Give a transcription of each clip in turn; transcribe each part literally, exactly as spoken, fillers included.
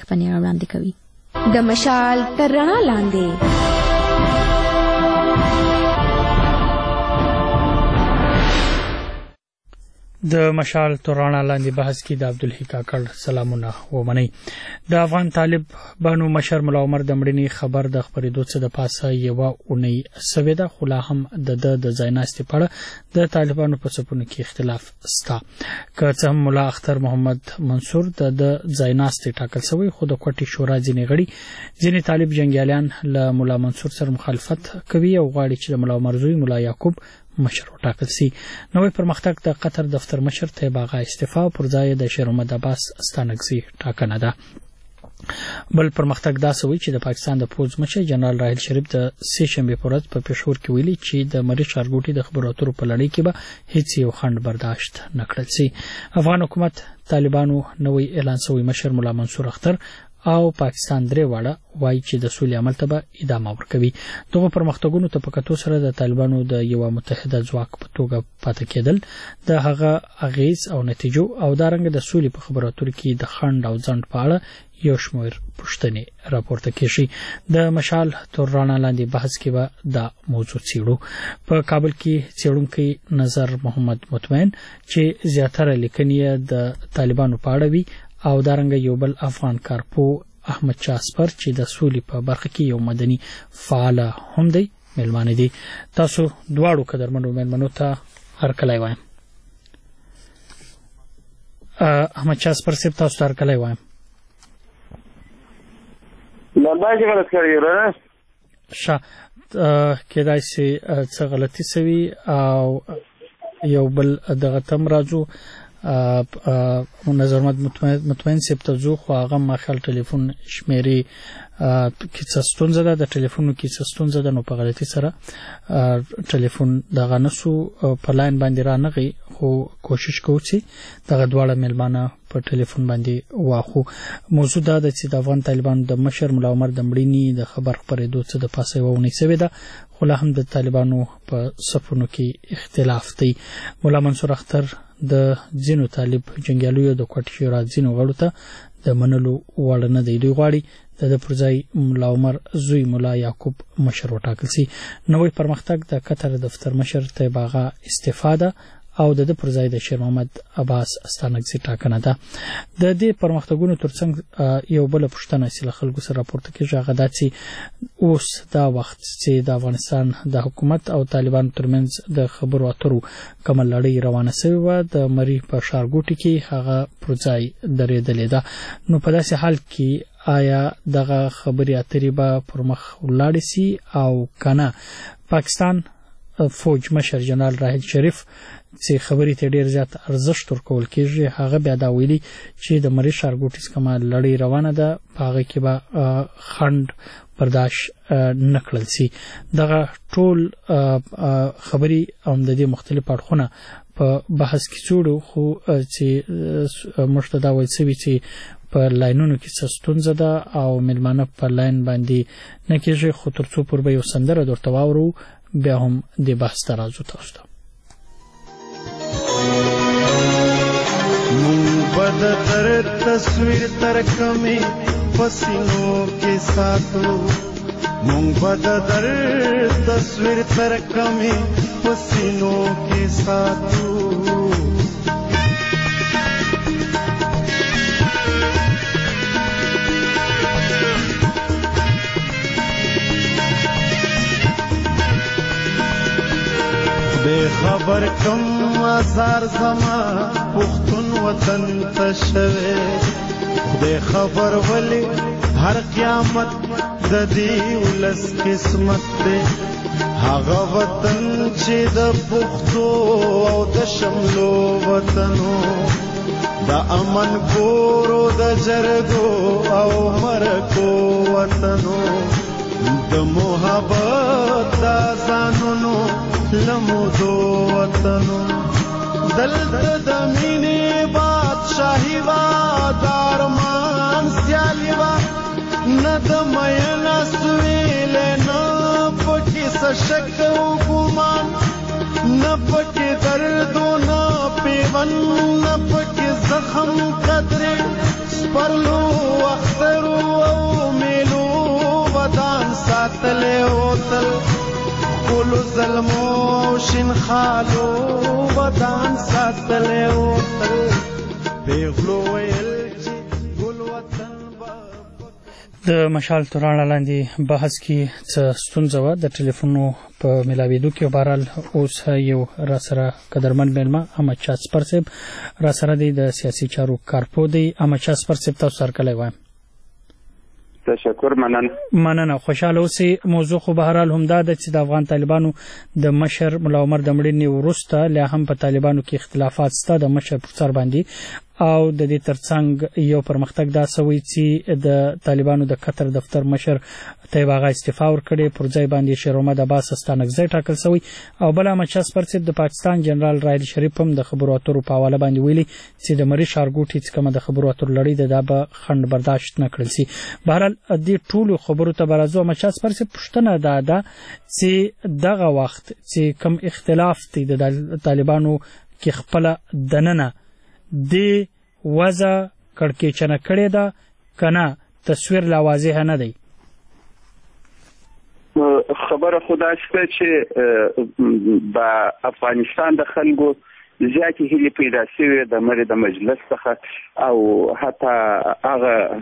خپرونې وړاندې کوي. د مشال تر رڼا لاندې. د مشال تر رڼا لاندې بحث کې د عبدالحی کاکړ سلامونه ومنئ. د افغان طالب بانو مشر ملا عمر د مړینې خبر د خپرېدو څخه د پاسه یوه اونۍ سوې ده، خو لا هم د ده د ځایناستې په اړه د طالبانو په صفونو کې اختلاف شته. که څه هم ملا اختر محمد منصور د د ځایناستې ټاکل شوی، خو د کوټې شورا ځینې غړي ځینې طالب جنګیالیان له ملا منصور سره مخالفت کوي او غواړي چې د ملا عمر زوی ملا یعقوب مشر وټاکل شي. نوې پرمختګ د قطر دفتر مشر طیب آغا استعفا او پر ځای د شیر محمد عباس ستانکزي ټاکنه ده. بل پرمختګ دا سوی چې د پاکستان د پوځ مشر جنرال راحیل شریف د سې شنبې په ورځ په پېښور کې ویلي چې د مریخ ښارګوټي د خبرو اترو په لړۍ کې به هیڅ یو خنډ برداشت نه کړل شي. افغان حکومت طالبانو نوې اعلان شوی مشر ملا منصور اختر او پاکستان درې واړه وایي چې د سولې عمل ته به ادامه ورکوي. دغه پرمختګونو ته په کتو سره د طالبانو د یو متحده ځواک په توګه پاتې کېدل د هغه اغیز او نتیجو او دارنګ د سولې په خبرو اترو کې د خنډ او ځنډ په اړه یو شمېر پوښتنې راپورته کیږي. د مشال تر رڼا لاندې بحث کې به دا موضوع څیړو. په کابل کې څیړونکی نظر محمد مطمئن چې زیاتره لیکنې د طالبانو په اړه وي او دارنګ یو بل افغان کارپو احمد چاسپر چې د سولې په برخه کې یو مدني فعال هم دی مېلمانه دي. تاسو دواړو قدرمنو مېلمنو ته هرکلی وایم. احمد چاسپر صاحب تاسو ته هرکلی وایم. لنډای چې غلط کړی را ښه کېدای شي څه غلطي سوي او یو بل دغه تم راځو. نظر مطمئن صاحب ته ځو، خو هغه ما خیال ټلیفون شمیرې کې څه ستونزه ده، د ټلیفونو کې څه ستونزه ده، نو په غلطي سره ټلیفون دغه نسو په لاین باندې رانغی، خو کوشش کوو چې دغه دواړه مېلمانه په ټلیفون باندې واخو. موضوع دا ده چې د افغان طالبانو د مشر ملا عمر د مړینې د خبر خپرېدو څخه د پاسه یوه اونۍ سوې ده، خو لا هم د طالبانو په صفونو کې اختلاف دی. ملا منصور اختر د ځینو طالب جنګیالیو د کوټې شورا ځینو غړو ته د منلو وړ نه دی. دوی غواړي د ده پر ځای ملا عمر زوی ملا یعقوب مشر وټاکل شي. نوی پرمختګ د قطر دفتر مشر طیب آغا استعفا ده او د ده پر ځای د شیر محمد عباس ستانکزي ټاکنه ده. د دې پرمختګونو ترڅنګ یو بله پوښتنه چې له خلکو سره راپورته کېږي هغه دا چې اوس دا وخت چې د افغانستان د حکومت او طالبانو ترمنځ د خبرو اترو کومه لړۍ روانه سوې وه، د مریخ په ښارګوټي کې هغه پر ځای درېدلې ده. نو په داسې حال کې آیا دغه خبرې اترې به پر مخ ولاړې سي او که نه؟ پاکستان فوج مشر جنرال راحیل شریف چې خبرې ته ډېر زیات ارزښت ورکول کېږي، هغه بیا دا ویلي چې د مریخ ښارګوټي څخه کومه لړۍ روانه ده، په هغه کې به خنډ برداشت نه کړل شي. دغه ټول خبرې او د دې مختلف اړخونه په بحث کې څوړو، خو چې موږ ته دا ویل شوي چې په لاینونو کې څه ستونزه ده او مېلمانه په لاین باندې نه کېږي، خو تر څو پورې به یو سندره درته واورو بیا هم دې بحث ته راځو تاسو ته. बद कर तस्वीर तरकमे पसीनों के साथो मूंग बद कर तस्वीर तरकमे पसीनों के साथो बेखबर कम आजार जमा पुख्तन वतन तशवे खुदे खबर वली हर क़यामत ददी उलस किस्मत दे हागा वतन चे द पुख्तो औ द शमलो वतनो द अमन कोरो द जरगो औ मरको वतनो द मोहब्बत दा जाननो लमुदो वतनो दल्द दमीने बादशाही वा दारमान स्यालीवा नद मयना सुवेले न पकी सशक गुमान न पकी दर्दो न पेवन न पकी जख्म कदरे स्परलो अख्तर ټولو ظلمو او شین خالو ودان ساتلی و تل پیغلو ویل چې ګل وطن د مشال تراړه لاندې بحث کې څه ستونزه وه د ټلیفونو په ملاوېدو کې بهرحال اوس یو را سره قدرمن میلمه احمد شاه سپر صاحب را سره دی د سیاسي چارو کارپو دی. احمد شاه سپر صاحب تاسو سره کلی وایم. تشکر مننه مننه خوشاله اوسئ. موضوع خو بهرحال همدا ده چې د افغان طالبانو د مشر ملا عمر د مړینې وروسته لا هم په طالبانو کې اختلافات شته د مشر پر سر باندې او د دې ترڅنګ یو پرمختګ دا سوی چې د طالبانو د قطر دفتر مشر طیب آغا استعفا ورکړي پر ځای باندې شیر محمد عباس استانکزی ټاکل سوی او بل احمد شاه سپر صاحب د پاکستان جنرال راحیل شریف هم د خبرو اترو په حواله باندې ویلي چې د مری شارګوټي چې کومه د خبرو اترو لړۍ ده دا به خنډ برداشت نه کړل شي. بهرحال دې ټولو خبرو ته برازو احمد شاه سپر صاحب پوښتنه دا ده چې دغه وخت چې کوم اختلاف دی د طالبانو کې خپل دننه د وضع کړکېچنه کړې ده کنه تصویر لا واضح نه دی. خبره خدا شته چې په افغانستان د خلکو زیاتې هیلې پیدا شوې د مری د مجلس څخه او حتی هغه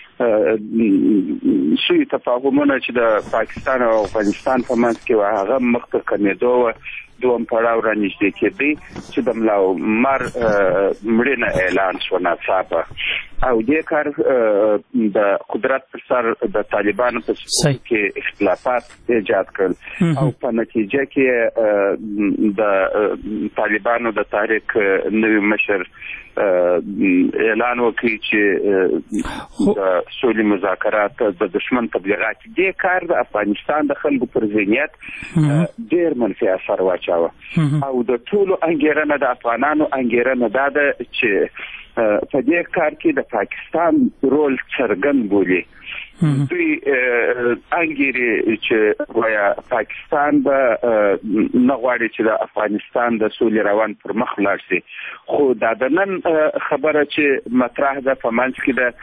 شوي تفاهمونه چې د پاکستان او افغانستان په منځ کې هغه مخته کمېدو دوم پړاو را نږدې کېدی چې د ملا عمر مړینه اعلان شو ناڅاپه او دې کار د قدرت پر سر د طالبانو په سیستم کې اختلافات ایجاد کړل او په نتیجه کې د طالبانو د تحریک نوی مشر اعلان وکړي چې د سولې مذاکرات د دشمن تبلیغات دې کار د افغانستان د خلکو پر ذهنیت ډېر منفي اثر واچاوه او د ټولو انګېرنه د افغانانو انګېرنه دا ده چې په دې کار کې د پاکستان رول څرګند بولي. دوی انګېري چې وایا پاکستان به نه غواړي چې د افغانستان د سولې روان پر مخ لاړ شي خو دا د نن خبره چې مطرح ده په منځ کې ده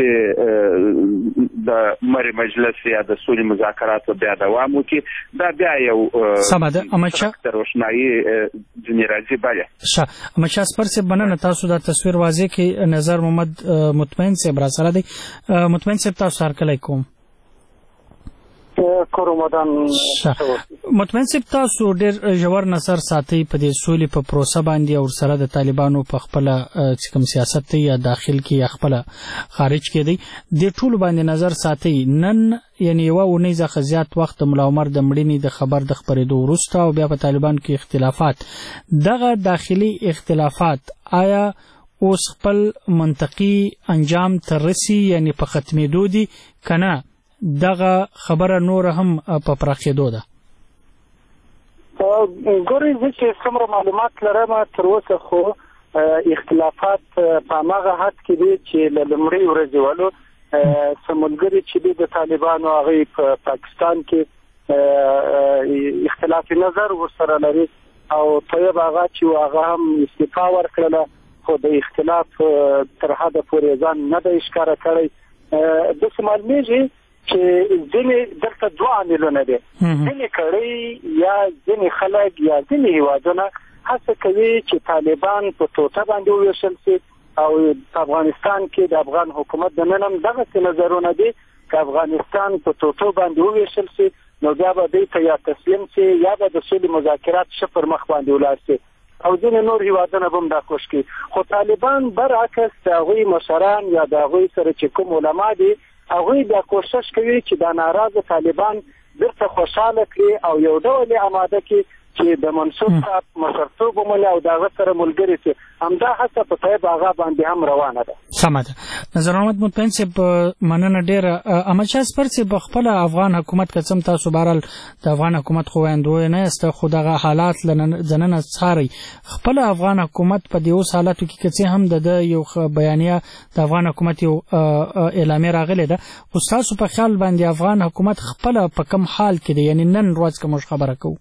چې د مری مجلس یا د سولې مذاکراتو بیا دوام وکړي دا بیا یو سمه ده. احمد شاه د روښنایي ځینې راځي بله ښه احمد شاه سپر صاحب مننه تاسو دا تصویر واضح کړي. نظر محمد مطمئن صاحب را سره دی. مطمئن صاحب تاسو سره کلی کوم مطمئن صاحب تاسو ډېر ژور نظر ساتي په دې سولې په پروسه باندې او سره د طالبانو په خپل چې کوم سیاست یا داخل کې یا خپل خارج کې دی د ټولو باندې نظر ساتي. نن یعنی یو اونۍ ځخه زیات وخت د ملا عمر د مړینې د خبر د خبرېدو وروسته او بیا په طالبانو کې اختلافات دغه داخلي اختلافات آیا اوس خپل منطقي انجام ته رسي یعنی په ختمېدو دي کنه دغه خبره نور هم په پراخېدو ده؟ ګورئ زه چې څومره معلومات لرم تر اوسه خو اختلافات په هماغه حد کې دي چې له لومړۍ ورځې ولو څه ملګري چې دي د طالبانو هغوی په پاکستان کې اختلاف نظر ورسره لري او طیب آغا چې هغه هم استعفا ورکړله خو د اختلاف تر حده پورې ځان نه دی ښکاره کړی. داسې معلومېږي چې ځینې دلته دوه عاملونه دي. ځینې کړۍ یا ځینې خلک یا ځینې هیوادونه هڅه کوي چې طالبان په ټوټه باندې وویشل شي او په افغانستان کې د افغان حکومت د نن هم دغسې نظرونه دي که افغانستان په ټوټو باندې وویشل شي نو بیا به دوی ته یا تسلیم شي یا به د سولې مذاکرات ښه پر مخ باندې ولاړ شي او ځینې نور هیوادونه به هم دا کوښښ کوي. خو طالبان برعکس د هغوی مشران یا د هغوی سره چې کوم علما دي هغوی دا کوښښ کوي چې دا ناراضه طالبان بیرته خوشحاله کړي او یو ډول یې آماده کړي چې د منصور صاحب مشرتوب ومني او د هغه سره ملګري شي. همدا هڅه په طیب آغا باندې هم روانه ده. سمه ده. نظر محمد مطمئن صاحب مننه ډېره. احمد شاه سپر صاحب خپل افغان حکومت که څه هم تاسو بهرحال د افغان حکومت خو ویندوی نه یاست خو دغه حالات له ننه څارئ. خپل افغان حکومت په دې اوس حالاتو کې که څه هم د یو بیانیه د افغان حکومت یو اعلامیه راغلې ده خو ستاسو په خیال باندې افغان حکومت خپله په کوم حال کې دی یعنی نن ورځ که موږ خبره کوو؟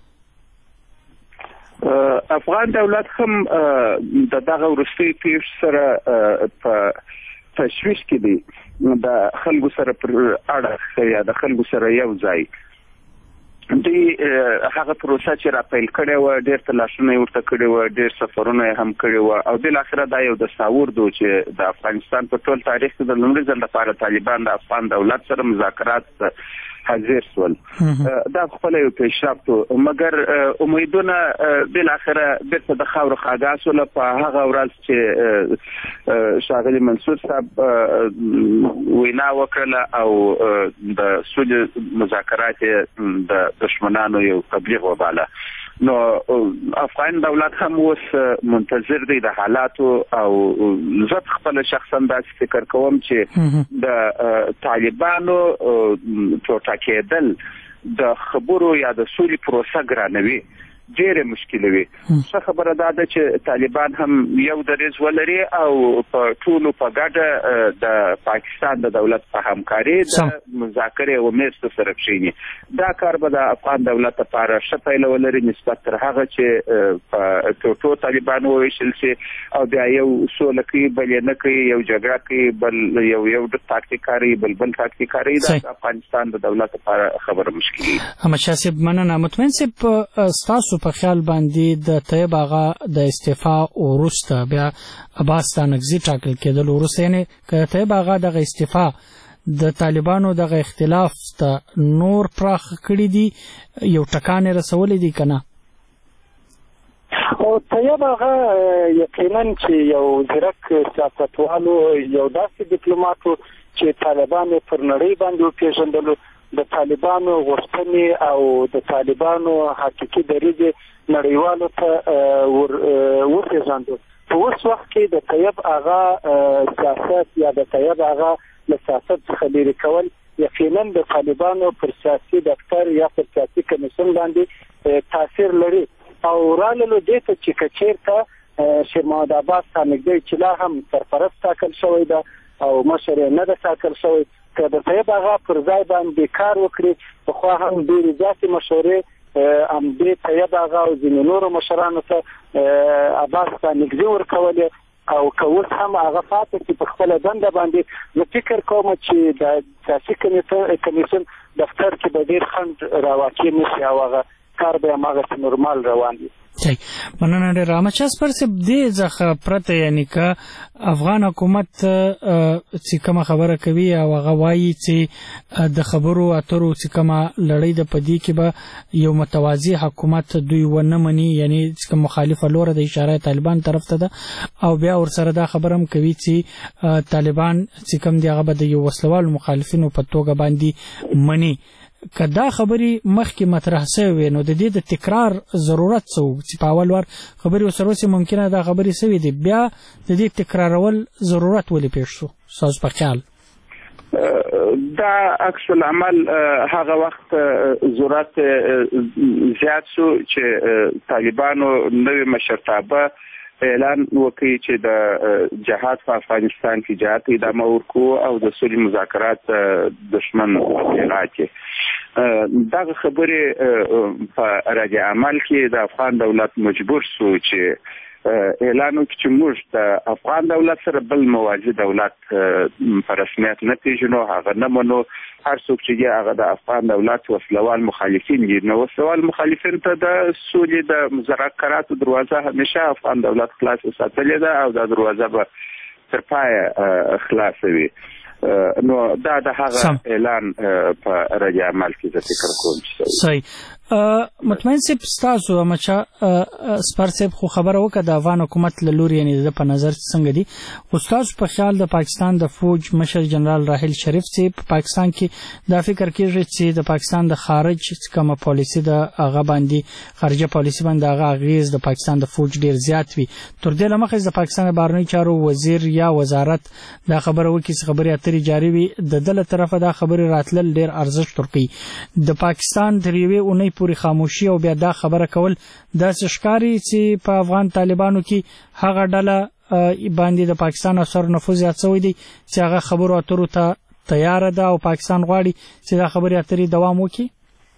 افغان دولت هم د دغه وروستۍ پیښ سره په تشویش کې دی د خلکو سره پر اړه یا د خلکو سره یو ځای دوی هغه پروسه چې راپیل کړې وه ډېر تلاشونه یې ورته کړي وه ډېر سفرونه یې هم کړي وه او بالاخره دا یو دستاورد و چې د افغانستان په ټول تاریخ کې د لومړي ځل لپاره طالبان د افغان دولت سره مذاکرات حاضر شول. دا خپل یو پیشرفت و مګر امیدونه بالاخره بیرته د خاورو خاګا شول په هغه ورځ چې ښاغلي منصور صاحب وینا وکړله او د سولې مذاکرات د دشمنانو یو تبلیغ وباله. نو افغان دولت هم اوس منتظر دی د حالاتو او زه خپل شخصا داسې فکر کوم چې د طالبانو ټوټه کېدل د خبرو یا د سولې پروسه ګرانوي ډېرې مشکله وي. ښه خبره دا ده چې طالبان هم یو دریځ ولري او په ټولو په ګډه د پاکستان د دولت په همکاري د مذاکرې او میز سره کښېني. دا کار به د افغان دولت لپاره ښه پایله ولري نسبت تر هغه چې په ټوټو طالبان وویشل شي او بیا یو سوله کوي بل یې نه کوي یو جګړه کوي بل یو یو تاکتیک کاروي بل بل تاکتیک کاروي. دا د افغانستان د دولت لپاره خبره مشکلي. احمدشاه صاحب مننه. مطمئن صاحب ستاسو په خیال باندې د طیب آغا د استعفا وروسته بیا عباس ستانکزي ټاکل کېدل وروسته یعنی که طیب آغا دغه استعفا د طالبانو دغه اختلاف ته نور پراخ کړي دي یو ټکان رسولي دي کنه؟ او طیب آغا یقینا چې یو ځیرک سیاستوالو یو داسې ډیپلوماټ چې طالبان پر نړۍ باندې وپېژندلو د طالبانو غوښتنې او د طالبانو حقیقي دریځ نړیوالو ته وپېژندو. په اوس وخت کې د طیب آغا سیاست یا د طیب آغا له سیاست څخه لرې کول یقینا د طالبانو پر سیاسي دفتر یا پر سیاسي کمیسیون باندې تاثیر لري او راللو دې ته چې که چېرته شیر محمد عباس ستانکزی چې لا هم سرپرست ټاکل شوی ده او مشر یې نه ده ټاکل شوی که د طیب آغا پر ځای باندې کار وکړي پخوا هم ډېرې زیاتې مشورې همدې طیب آغا او ځینې نورو مشرانو ته عباس ستانکزي ورکولې او که اوس هم هغه پاتې چې په خپله دنده باندې زه فکر کوم چې د سیاسي کمیسیون دفتر کې به ډېر خنډ راواقع نه شي او هغه کار به هماغسې نورمال روان وي. مننه ډېر. احمدشاه صاحب دې څخه پرته یعنی که افغان حکومت چې کومه خبره کوي او هغه وایي چې د خبرو اترو چې کومه لړۍ ده په دې کې به یو متوازی حکومت دوی ونه مني یعنی چې مخالفه لوره د اشاره طالبان طرف ته ده او بیا ورسره دا خبره هم کوي چې طالبان چې کوم دی هغه به د یو وسلوال مخالفینو په توګه باندې مني. که دا خبرې مخکې مطرح شوې وي نو د دې د تکرار ضرورت څه و چې په اول وار خبرې ورسره وسي ممکنه دا خبرې شوې دي بیا د دې تکرارول ضرورت ولې پیښ شو ستاسو په خیال؟ دا عکس العمل هغه وخت ضرورت زیات شو چې طالبانو نوې مشرتابه اعلان وکړي چې د جهاد په افغانستان کې جهاد ادامه ورکړو او د سولې مذاکرات دشمن راکړي. دغه خبرې په رد عمل کې د افغان دولت مجبور شو چې اعلان وکړي چې موږ د افغان دولت سره بل موازي دولت په رسمیت نه پېژنو هغه نه منو. هر څوک چې دی هغه د افغان دولت وسلوال مخالفین دي. نو وسلوال مخالفین ته د سولې د مذاکراتو دروازه همیشه افغان دولت خلاص ساتلې ده او دا دروازه به تر پایه خلاصه وي. نو دا د هغه اعلان په رد عمل کې زه فکر کوم چې صحیح. مطمئن صاحب ستاسو احمدشاه سپر صاحب خو خبره وکړه د افغان حکومت له لوري یعنی د په نظر څنګه دي خو ستاسو په خیال د پاکستان د فوج مشر جنرال راحل شریف صاحب په پاکستان کې دا فکر کوي چې د پاکستان د خارج کومه پالیسي د هغه باندې خارجه پالیسي باندې هغه اغیز د پاکستان د فوج ډیر زیات وي تر دې لمخه د پاکستان بهرنی چارو وزیر یا وزارت دا خبره وکړي چې خبري اترې جاری وي د دله طرفه دا خبري راتلل ډیر ارزښت ورکړي د پاکستان دریوي اونۍ پوری خاموشي او بیا دا خبره کول د ښکاری چې په افغان طالبانو کې هغه ډله باندې د پاکستان اثر نفوذ زیات شوی دی چې هغه خبرو اترو ته تیار ده او پاکستان غواړي چې دا خبري اترې دوام وکړي.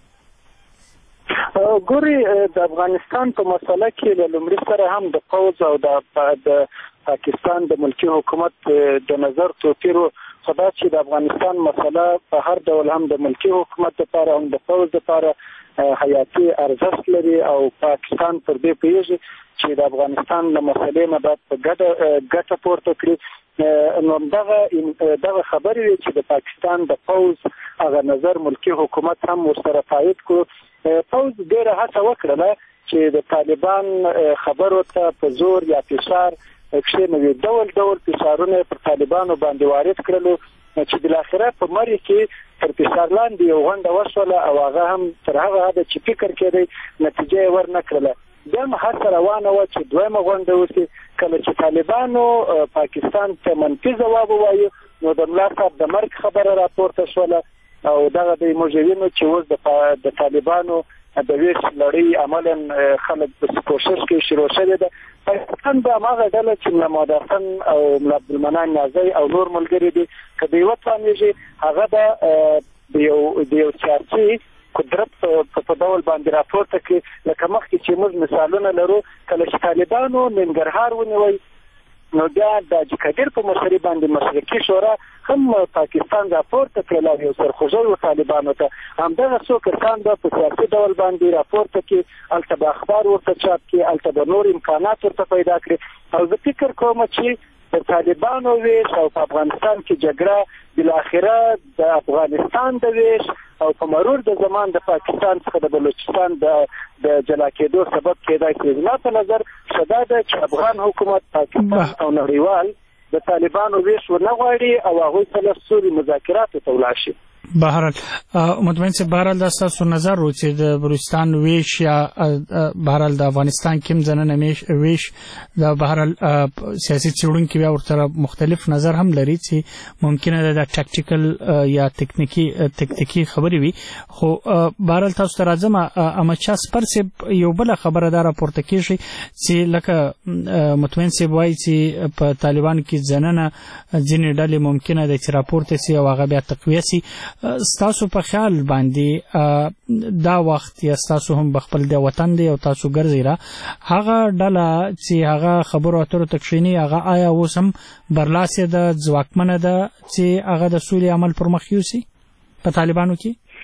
ګوري د افغانستان په مسله کې له لومړي سره هم د پوځ او د پاکستان د ملکی حکومت د نظر توپیر خدا چې د افغانستان مسله په هر ډول هم د ملکی حکومت لپاره هم د پوځ لپاره حیاتي ارزښت لري او پاکستان پر دې پیږي چې د افغانستان له مسلې نه باید په ګډه ګټه پورته کړي. نو دغه دغه خبرې چې د پاکستان د پوز هغه نظر ملکی حکومت هم ورسره تایید کړو. پوز ډېره هڅه وکړله چې د طالبان خبرو ته په زور یا فشار کښېنوي. ډول ډول فشارونه پر طالبانو باندې وارد کړلو چې بالاخره په مرۍ کې تر فشار لاندې یو غونډه وشوله او هغه هم تر هغه حده چې فکر کېدی نتیجه یې ور نه کړله. بیا هم هڅه روانه وه چې دویمه غونډه وشي. کله چې طالبانو پاکستان ته منفي ځواب ووایي نو د ملا صاحب د مرګ خبره راپورته شوله او دغه دی موږ وینو چې اوس د طالبانو د ویش لړۍ عملا خلک په کوشش کې شروع شوې ده. پاکستان به هماغه ډله چې ملا محمد حسن او ملا عبدالمنان نیازی او نور ملګري دي که د یوه تانیږي هغه به د یو د یو سیاسي قدرت په ډول باندې راپورته کړي. لکه مخکې چې موږ مثالونه لرو کله چې طالبانو ننګرهار ونیوی نو بیا د حاجي قدیر په مشرۍ باندې مشرقي شورا هم پاکستان راپورته کړل او یو سرخوږی و طالبانو ته. همدغه څو کسان به په سیاسي ډول باندې راپورته کړي، هلته به اخبار ورته چاپ کړي، هلته به نور امکانات ورته پیدا کړي. او زه فکر کوم چې د طالبانو ویش او په افغانستان کې جګړه بالاخره د افغانستان د ویش او په مرور د زمان د پاکستان څخه د بلوچستان د د جلا کېدو سبب کېدای شي. زما په نظر شدا ده چې افغان حکومت پاکستان او نړیوال د طالبانو ویش ونه غواړي او هغوی ته له سولې مذاکراتو ته ولاړ شي. بهرحال مطمئن صاحب بهرحال دا ستاسو نظر و چې د بلوچستان ویش یا بهرحال د افغانستان کوم ځننه ویش دا بهرحال سیاسي څېړونکي بیا ورته مختلف نظر هم لري چې ممکنه ده د ټاکټیکل یا تکنیکی تکتیکي خبرې وي. خو بهرحال تاسو ته راځم احمدشاه سپر صاحب یو بله خبره دا راپورته کېږي چې لکه مطمئن صاحب وایي چې په طالبانو کې ځننه ځینې ډلې ممکنه ده چې راپورته سي او هغه بیا تقویه سي. ستاسو په خیال باندې دا وخت یا ستاسو هم بخپل د وطن دی او تاسو ګرځئ را هغه ډله چې هغه خبرو اترو ته کښېني هغه آیا اوس هم برلاسې ده ځواکمنه ده چې هغه د سولې عمل پر مخ یوسي په طالبانو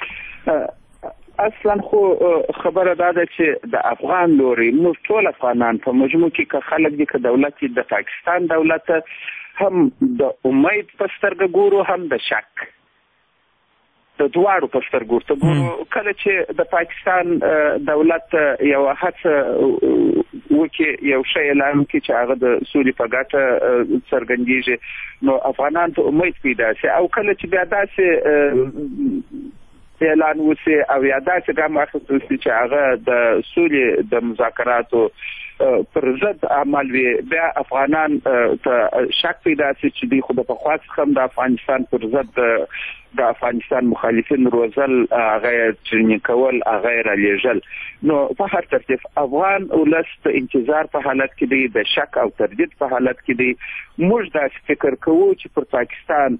کې؟ اصلا خو خبره دا ده چې د افغان لوري موږ ټول افغانان په مجموع کې که خلک دي که دولت د پاکستان دولت هم د امید په سترګه ګورو هم د شک د دواړو په سترګو ورته ګورو. کله چې د پاکستان دولت یو هڅه وکړي یو شی اعلان وکړي چې هغه د سولې په ګټه څرګندېږي نو افغانان ته امید پیدا شي. او کله چې بیا داسې اعلان وشي او یا داسې ګام واخیستل شي چې هغه د سولې د مذاکراتو پر ضد عمل وي بیا افغانان ته شک پیدا شي چې دوی خو د پخوا څخه هم د افغانستان پر ضد د افغانستان مخالفین روزل هغه ټرینینګ کول هغه رالیږل. نو په هر ترتیب افغان ولس د انتظار په حالت کې دی، د شک او تردید په حالت کې دی. موږ داسې فکر کوو چې پر پاکستان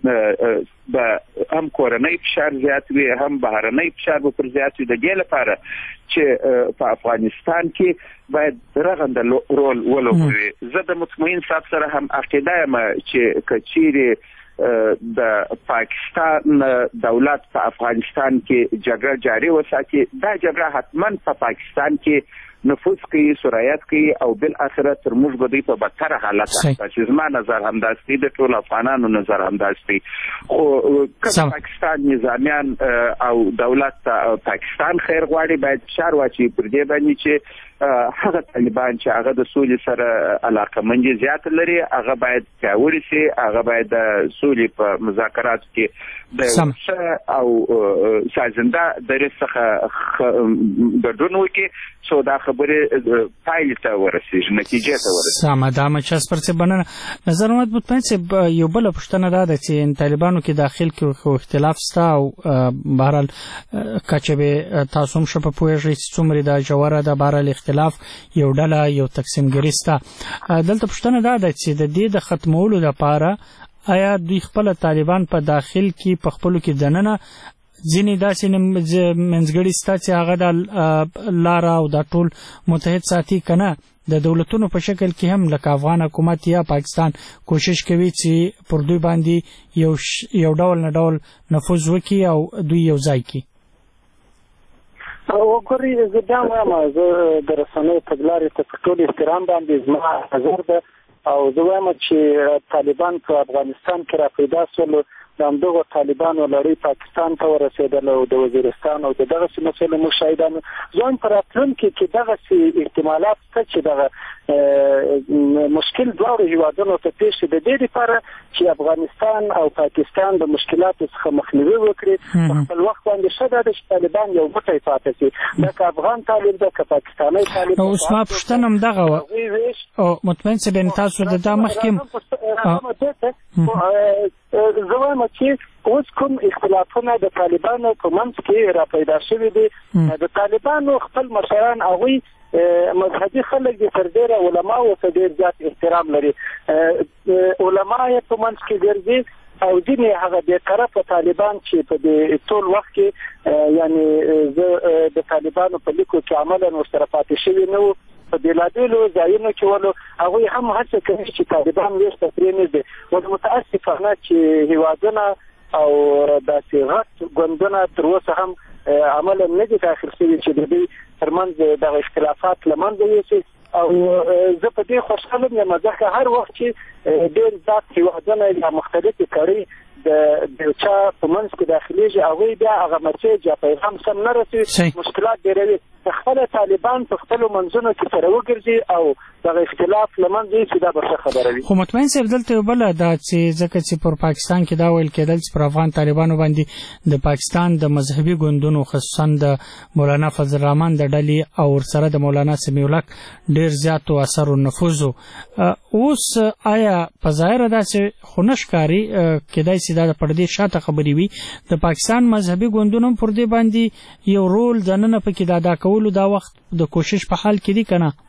به هم کورنۍ فشار زیات وي هم بهرنۍ فشار به پر زیات وي د دې لپاره چې په افغانستان کې باید رغنده رول ولوبوي. زه د مطمئن صاحب سره هم عقیده یم چې که چیرې د پاکستان دولت په افغانستان کې جګړه جاري وساتي دا جګړه حتما په پاکستان کې نفوذ کوي، سرایت کوي او بالاخره تر موږ به دوی په بدتره حالت راشي. زما نظر همداسې دی، د ټولو افغانانو نظر همداسې دی. خو که پاکستان نظامیان او دولت پاکستان خیر غواړي باید فشار واچوي پر دې باندې چې هغه طالبان چې هغه د سولې سره علاقمندي زیات لري هغه باید پیاوړي شي، هغه باید د سولې په مذاکراتو کې د ښه او سازنده دریځ څخه ګډون وکړي څو دا خبرې پایلې ته ورسېږي، نتیجې ته ورسېږي. سمه ده. احمدشاه سپر صاحب مننه. نظر محمد مطمئن صاحب یو بله پوښتنه دا ده چې طالبانو کې داخل کې خو اختلاف شته او بهرحال که چې به تاسو هم ښه په پوهېږئ چې څومره دا ژوره ده بهرحال اختلاف یو ډله یو تقسیمګري شته. دلته پوښتنه دا ده چې د دې د ختمولو لپاره آیا دوی خپل طالبان په داخل کې په خپلو کې دننه ځینې داسې منځګړي شته چې هغه د لاره او دا ټول متحد ساتي که نه د دولتونو په شکل کې هم لکه افغان حکومت یا پاکستان کوشش کوي چې پر دوی باندې یو یو ډول نه ډول نفوذ وکړي او دوی یو ځای کړي؟ وګورئ زه دا وایم زه د رسنیو تګلارې ته په ټول احترام باندې زما نظر ده او زه وایم چې طالبان په افغانستان کې را پیدا شول د همدغو طالبانو لړۍ پاکستان ته ورسېدل او د وزیرستان او د دغسې مسلو مشاهدانو ځان په راتلونکي کې دغسې احتمالات شته چې دغه مشکل دواړو هیوادونو ته پېښ شي د دې لپاره چې افغانستان او پاکستان د مشکلاتو څخه مخنیوي وکړي په خپل وخت باندې ښه ده چې طالبان یو موټی پاتې شي دا که افغان طالب ده که پاکستاني طالب او اوس ما پوښتنه همدغه وه او مطمئن صاحب یعنې تاسو د دا مخکې زه وایم چې اوس کوم اختلافونه د طالبانو په منځ کې را پیدا شوي دي د طالبانو خپل مشران هغوی مذهبي خلک دي تر ډېره علماو ته ډېر زیات احترام لري علما یې په منځ کې ګرځي او ځینې هغه بېطرفه طالبان چې په دې ټول وخت کې یعنې زه د طالبانو په لیکو کې عملا ورسره پاتې شوي نه وو په بېلابېلو ځایونو کې ولو هغوی هم هڅه کوي چې طالبان ویښته پرې نه دي ولې متاسفانه چې هیوادونه او داسې غټ ګوندونه تر اوسه هم عملا نه دي داخل شوي چې د دوی ترمنځ دغه اختلافات له منځه یوسي او زه په دې خوشحاله یم ځکه هر وخت چې ډېر زیات هیوادونه یا مختلفې کړۍ د چا په منځ کې داخلېږي هغوی بیا هغه مسیج یا پیغام سم نه رسوي مشکلات ډېروي خپله طالبان په خپلو منځونو کې سره وګرځي او دغه اختلاف له منځه یوسي دا به ښه خبره وي خو مطمئن صاحب دلته یو بله دا چې ځکه چې پر پاکستان کې دا ویل کېدل چې پر افغان طالبانو باندې د پاکستان د مذهبي ګوندونو خصوصا د مولانا فضل الرحمن د ډلې او ورسره د مولانا سمیع الحق ډېر زیاتو اثر و نفوذ اوس آیا په ظاهره داسې خو نه ښکاري کېدای شي دا د پردې شاته خبرې وي د پاکستان مذهبي ګوندونو هم پر دې باندې یو رول دننه پکې د ادا کولو دا وخت د کوشش په حال کې دي که نه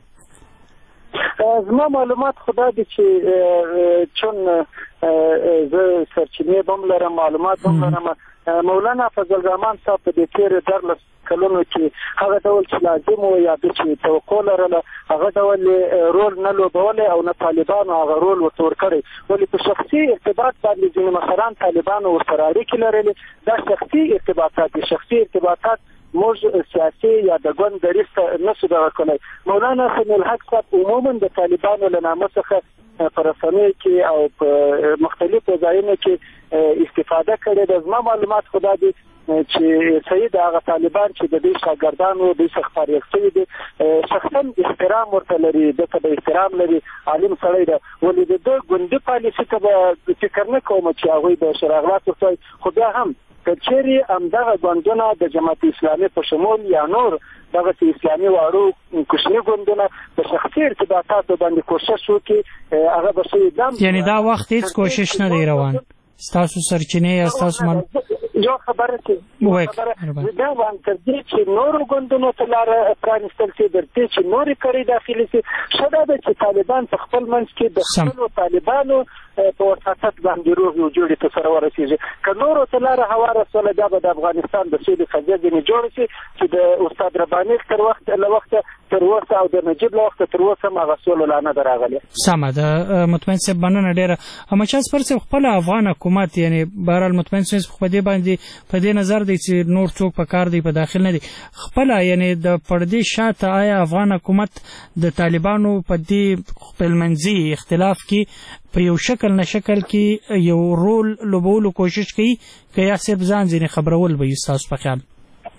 زما معلومات خدا دي چې چون زه سرچینې به هم لرم معلومات به هم لرم مولانا فضل الرحمن صاحب په دې تېرې دیارلس کلونو کې هغه ډول چې لازم و یا د چې توقع لرله هغه ډول رول نه لوبولی او نه طالبانو هغه رول ورته ورکړی ولې په شخصي ارتباط باندې ځینې مشران طالبانو ورسره اړیکې لرلې دا شخصي ارتباطات دي شخصي ارتباطات موږ سیاسي یا د ګوند دریځ ته نشو دغه کولی مولانا سمیع الحق صاحب عموما د طالبانو له نامه څخه په رسنیو کې او په مختلفو ځایونو کې استفاده کړې ده زما معلومات خو دا دي چې صحیح د هغه طالبان چې د دوی شاګردانو دوی څخه فارغ شوي دي شخصا احترام ورته لري ده ته به احترام لري عالم سړی ده ولې د ده ګوندي پالیسي ته به فکر نه کوم چې هغوی د شراغلات ورته خو بیا هم که چیرې همدغه ګوندونه د جماعت اسلامي په شمول یا نور دغسې اسلامي واړو کوچني ګوندونه د شخصي ارتباطاتو باندې کوشش وکړي هغه به ښه اقدام یعنې دا وخت هېڅ کوشش نه دی روان ستاسو سرچینې یا ستاسو من یو خبره چې دا وایم تر دې چې نورو ګوندونو ته لاره پرانیستل شي تر دې چې نورې کړۍ داخلي شي ښه دا ده چې طالبان په خپل منځ کې د خپلو طالبانو په وساطت باندې روغ یو جوړې ته سره ورسېږي که نورو ته لاره هواره شوله بیا به د افغانستان د سولې قضیه ځینې جوړه شي چې د استاد رباني تر وخت له وخته تر اوسه او د نجیب له وخته تر اوسه هم هغه سوله لا نه ده راغلې سمه ده مطمئن صاحب مننه ډېره احمدشاه اصفر صاحب خپله افغان حکومت یعنې بهرحال مطمئن صاحب په دې باندې په دې نظر دی چې نور څوک په کار دی په داخل نه دی خپله یعنې د پردې شاته آیا افغان حکومت د طالبانو په دې خپلمنځي اختلاف کې په یو شکل نه شکل کې یو رول لوبولو کوشش کوي که یا صرف ځان ځینې خبرول به وي ستاسو په خیال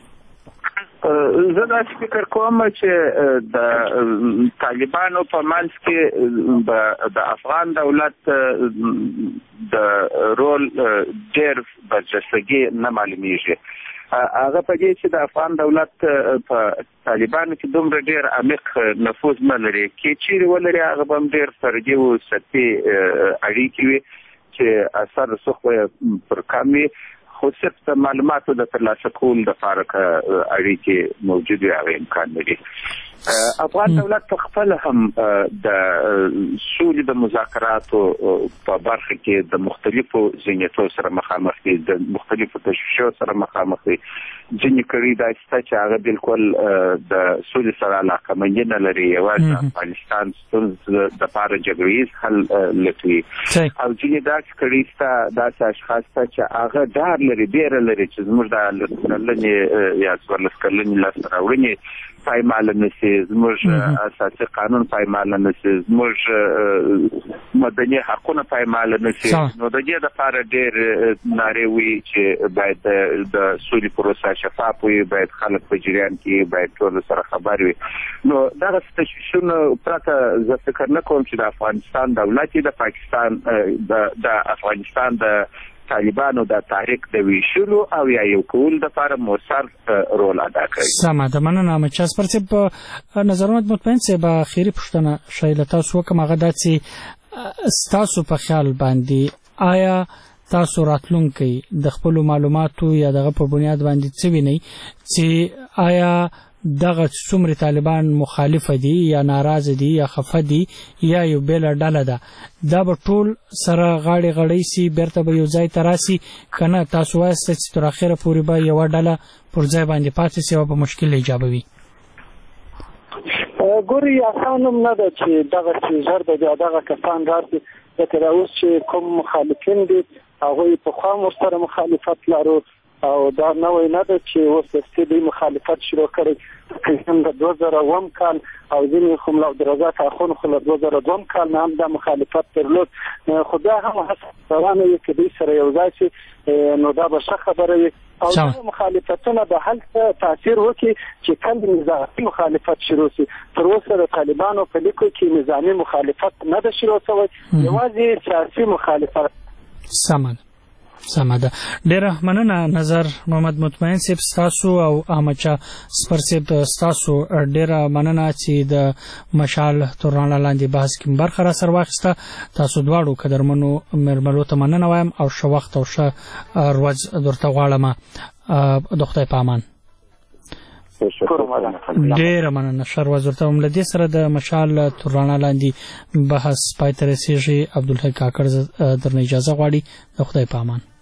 زه داسې فکر کوم چې د طالبانو په منځ کې د افغان دولت د رول ډېر برجستګي نه معلومیږي هغه په دې چې د افغان دولت په طالبانو کې دومره ډېر عمیق نفوذ نه لري کې چیرې ولري هغه به هم ډېر فردي او سطحي اړیکې وي چې اثر رسوخ به پر کم وي خو صرف د معلوماتو د ترلاسه کولو دپاره که اړیکې موجود وي هغه امکان لري افغان دولت په خپله هم د سولې د مذاکراتو په برخه کې د مختلفو ذهنیتو سره مخامخ دي د مختلفو تشویشو سره مخامخ دي ځینې کړي دا چې هغه بالکل د سولې سره علاقه مند نه لري یوازې افغانستان ستونزې د لپاره جګړیز حل لټوي او ځینې دا کړي ستا داسې اشخاص ته چې هغه ډار لري بیره لري چې زموږ د لسکلنې یا څوارلس کلنې لاسته راوړنې پایماله نشي زموږ اساسي قانون پایماله نشي زموږ مدني حقوقونه پایماله نشي نو د دې لپاره ډېر نارې وي چې باید د سولې پروسه شفاف وي باید خلک په جریان کې باید ټول سره خبر وي نو دا ستاسو پرته زه فکر نه کوم چې د افغانستان دولت د پاکستان د افغانستان د طالبانو د تحریک د ویشلو او یا یو کول د لپاره مؤثر رول ادا کوي. سمه ده مننه مچاس پرڅ په نظرونه مطمئن سه به اخیری پښتنه شایله تاسو کوم هغه داسي تاسو په خیال باندې آیا تاسو راتلونکي د خپل معلوماتو یا دغه په بنیاد باندې څه ویني چې آیا دغه څومره طالبان مخالف دي یا ناراض دي یا خفه دي یا یو بل ډله ده دا به ټول سره غاړي غړي سي برته به یو ځای تراسي کنه تاسو واسطه چې تر اخره پورې به یو ډله پر ځای باندې پاتې سي او په مشکل ایجابوي ګوري اسانه نه ده چې دغه زر د دغه کسان راځي چې اوس چې کوم مخالفین دي هغه په خام سره مخالفت لري او دا نوې نه ده چې اوس د ستې مخالفت شروع کړي کوم د دوه زره اووه کال او ځینې خو ملا عبدالرزاق اخون خو د دوه زره دوه کال نه هم د مخالفت درلود خو دا هم روانه یو کې دوی سره یو ځای شي نو دا به ښه خبره وي او د مخالفتونو د حل تاثیر وکړي چې کله نظامي مخالفت شروع شي تر اوسه د طالبانو په لیکو کې نظامي مخالفت نه ده شروع شوی یوازې سیاسي مخالفت. سمه سمه ده ډیره مننه نظر محمد مطمئن صاحب تاسو او احمد شاه سپر صاحب تاسو ډیره مننه چې د مشال تورانه لاندې بحث کې برخه را سره واخیسته تاسو دواړو قدرمنو مرملو ته مننه وایم او شو وخت او ښه ورځ درته غواړم د خدای په امان. ډیره مننه شر وزرته ملدي سره د مشال تورانه لاندې بحث پای ته رسیږي عبدالحق کاکړ درنه اجازه غواړي د خدای په امان.